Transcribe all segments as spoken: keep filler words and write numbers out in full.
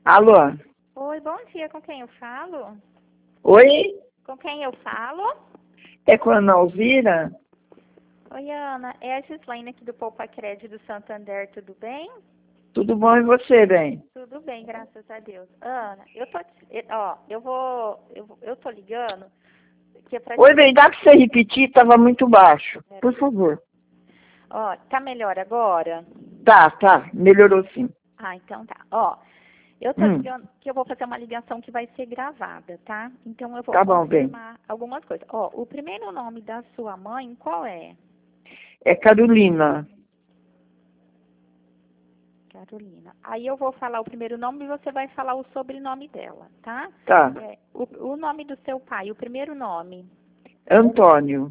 Alô? Oi, bom dia. Com quem eu falo? Oi? Com quem eu falo? É com a Ana Alzira? Oi, Ana. É a Gislaine aqui do Poupa Crédito do Santander, tudo bem? Tudo bom e você, bem? Tudo bem, graças a Deus. Ana, eu tô, ó, eu vou, eu, vou- eu tô ligando, que é pra Oi, gente, bem, dá pra você repetir? Tava muito baixo. Por favor. ó, tá melhor agora? Tá, tá. Melhorou sim. Ah, então tá. Ó, eu tô Hum, ligando que eu vou fazer uma ligação que vai ser gravada, tá? Então eu vou tá bom, bem. confirmar algumas coisas. Ó, o primeiro nome da sua mãe, qual é? É Carolina. Carolina. Aí eu vou falar o primeiro nome e você vai falar o sobrenome dela, tá? Tá. É, o, o nome do seu pai, o primeiro nome. Antônio.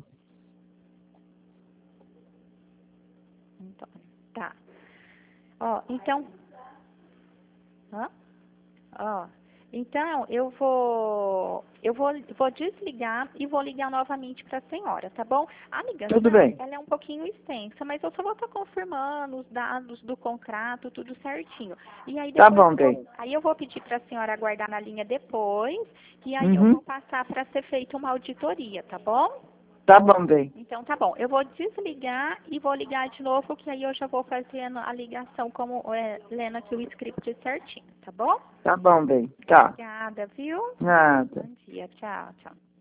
Antônio. Tá. Ó, então. Hã? Ó. Então, eu vou, eu vou, vou desligar e vou ligar novamente para a senhora, tá bom? A Tudo ligação, bem. ela é um pouquinho extensa, mas eu só vou estar confirmando os dados do contrato, tudo certinho. E aí Tá depois bom, eu vou, bem. aí eu vou pedir para a senhora aguardar na linha depois, e aí eu Uhum. vou passar para ser feita uma auditoria, tá bom? Tá bom, bem. Então tá bom, eu vou desligar e vou ligar de novo, que aí eu já vou fazendo a ligação como é, lendo aqui o script certinho, tá bom? Tá bom, bem. Tá. Obrigada, viu? Nada. Bom dia, tchau, tchau.